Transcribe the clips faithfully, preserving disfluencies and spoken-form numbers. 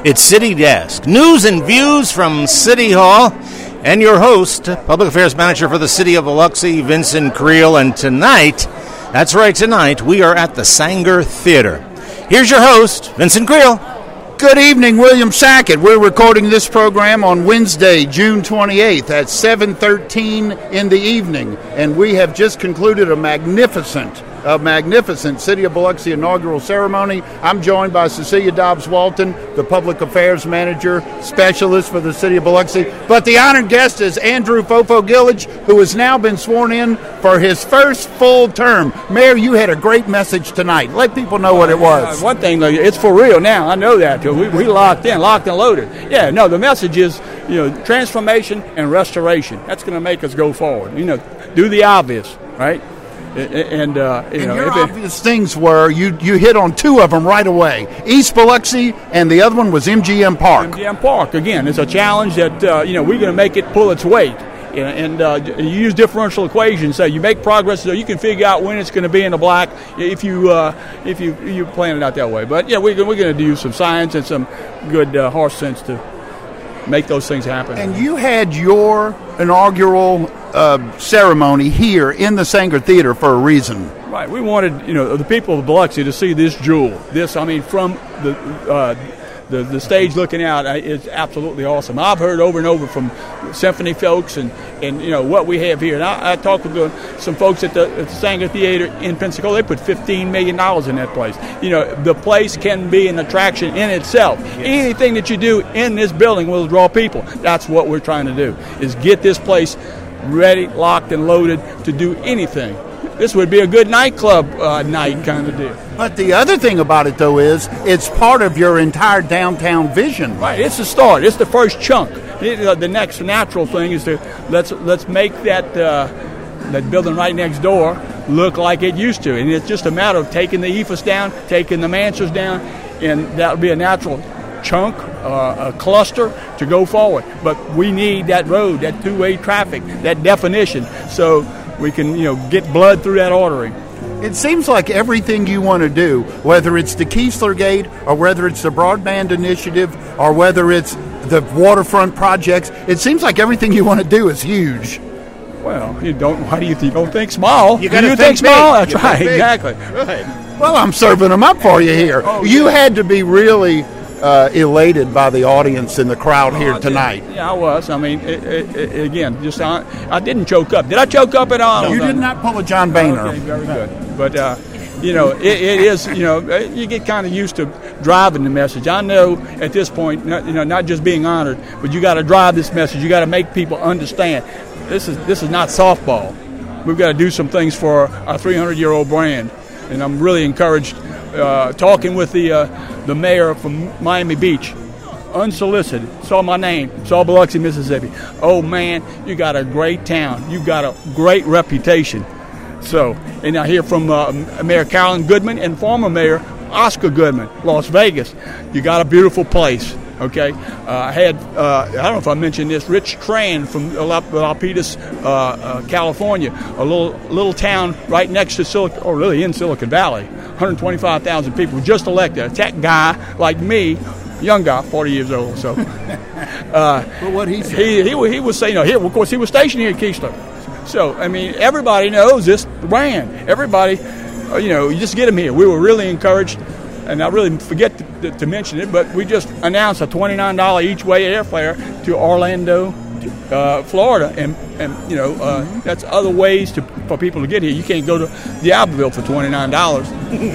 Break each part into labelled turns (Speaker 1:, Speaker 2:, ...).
Speaker 1: It's City Desk, news and views from City Hall, and your host, Public Affairs Manager for the City of Biloxi, Vincent Creel. And tonight, that's right, tonight, we are at the Sanger Theater. Here's your host, Vincent Creel.
Speaker 2: Good evening, William Sackett. We're recording this program on Wednesday, June twenty-eighth at seven thirteen in the evening, and we have just concluded a magnificent A magnificent City of Biloxi inaugural ceremony. I'm joined by Cecilia Dobbs-Walton, the Public Affairs Manager Specialist for the City of Biloxi. But the honored guest is Andrew Fofo-Gilich, who has now been sworn in for his first full term. Mayor, you had a great message tonight. Let people know what it was.
Speaker 3: Uh, one thing, it's for real now. I know that. We, we locked in, locked and loaded. Yeah, no, the message is, you know, transformation and restoration. That's going to make us go forward. You know, do the obvious, right? And, uh, you
Speaker 2: and
Speaker 3: know,
Speaker 2: your
Speaker 3: if
Speaker 2: obvious it, things were, you, you hit on two of them right away. East Biloxi, and the other one was M G M Park.
Speaker 3: M G M Park, again, it's a challenge that, uh, you know, we're going to make it pull its weight. And uh, you use differential equations, so you make progress so you can figure out when it's going to be in the black if you uh, if you you plan it out that way. But, yeah, we're, we're going to do some science and some good uh, horse sense to make those things happen.
Speaker 2: And you had your inaugural uh, ceremony here in the Sanger Theater for a reason.
Speaker 3: Right. We wanted, you know, the people of Biloxi to see this jewel. This, I mean, from the uh, the, the stage looking out, it's absolutely awesome. I've heard over and over from symphony folks and, and you know, what we have here. And I, I talked with the, some folks at the, at the Sanger Theater in Pensacola. They put fifteen million dollars in that place. You know, the place can be an attraction in itself. Yes. Anything that you do in this building will draw people. That's what we're trying to do, is get this place ready, locked, and loaded to do anything. This would be a good nightclub uh, night kind of deal.
Speaker 2: But the other thing about it, though, is it's part of your entire downtown vision.
Speaker 3: Right. It's the start. It's the first chunk. It, uh, the next natural thing is to let's let's make that uh, that building right next door look like it used to. And it's just a matter of taking the E F A S down, taking the Mansers down, and that would be a natural chunk, uh, a cluster to go forward. But we need that road, that two-way traffic, that definition, so we can, you know, get blood through that artery.
Speaker 2: It seems like everything you want to do, whether it's the Keesler Gate or whether it's the Broadband Initiative or whether it's the waterfront projects, it seems like everything you want to do is huge.
Speaker 3: Well, you don't. Why do you, you don't think small?
Speaker 2: You got to
Speaker 3: think,
Speaker 2: think
Speaker 3: small.
Speaker 2: Big.
Speaker 3: That's
Speaker 2: you
Speaker 3: right. Exactly.
Speaker 2: Right. Well, I'm serving them up for you here. Oh, you yeah. had to be really uh, elated by the audience and the crowd oh, here tonight.
Speaker 3: Yeah, I was. I mean, it, it, it, again, just I, I didn't choke up. Did I choke up at all?
Speaker 2: No, you did not pull a John Boehner.
Speaker 3: Okay, very good. But, uh, you know, it, it is, you know, you get kind of used to driving the message. I know at this point, not, you know, not just being honored, but you got to drive this message. You got to make people understand this is this is not softball. We've got to do some things for our three hundred year old brand. And I'm really encouraged uh, talking with the uh, the mayor from Miami Beach, unsolicited, saw my name, saw Biloxi, Mississippi. Oh, man, you got a great town. You got a great reputation. So, and I hear from uh, Mayor Carolyn Goodman and former Mayor Oscar Goodman, Las Vegas. You got a beautiful place, okay? Uh, I had, uh, I don't know if I mentioned this, Rich Tran from Milpitas, uh, uh, California, a little little town right next to Silicon, or really in Silicon Valley, one hundred twenty-five thousand people, just elected, a tech guy like me, young guy, forty years old. So, uh,
Speaker 2: well, what he said?
Speaker 3: He, he, he was saying, you know, here, of course, he was stationed here at Keesler. So, I mean, everybody knows this brand. Everybody, uh, you know, you just get them here. We were really encouraged, and I really forget to, to, to mention it, but we just announced a twenty-nine dollars each way airfare to Orlando, uh, Florida, and, and you know, uh, mm-hmm. that's other ways to for people to get here. You can't go to Diableville for twenty-nine dollars.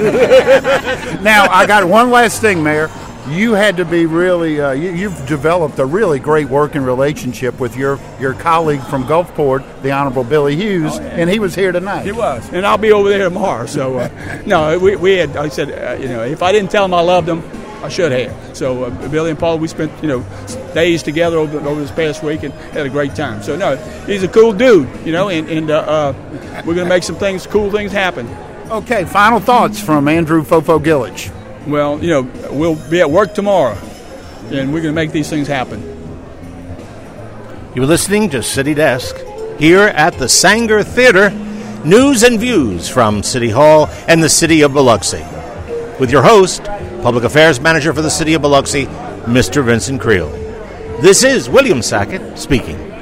Speaker 2: Now, I got one last thing, Mayor. You had to be really, uh, you, you've developed a really great working relationship with your, your colleague from Gulfport, the Honorable Billy Hughes, oh, yeah. and he was here tonight.
Speaker 3: He was, and I'll be over there tomorrow. So, uh, no, we, we had, I said, uh, you know, if I didn't tell him I loved him, I should have. So, uh, Billy and Paul, we spent, you know, days together over, over this past week and had a great time. So, no, he's a cool dude, you know, and, and uh, uh, we're going to make some things, cool things happen.
Speaker 2: Okay, final thoughts from Andrew Fofo-Gilich.
Speaker 3: Well, you know, we'll be at work tomorrow, and we're going to make these things happen.
Speaker 1: You're listening to City Desk here at the Sanger Theater, news and views from City Hall and the City of Biloxi. With your host, Public Affairs Manager for the City of Biloxi, Mister Vincent Creel. This is William Sackett speaking.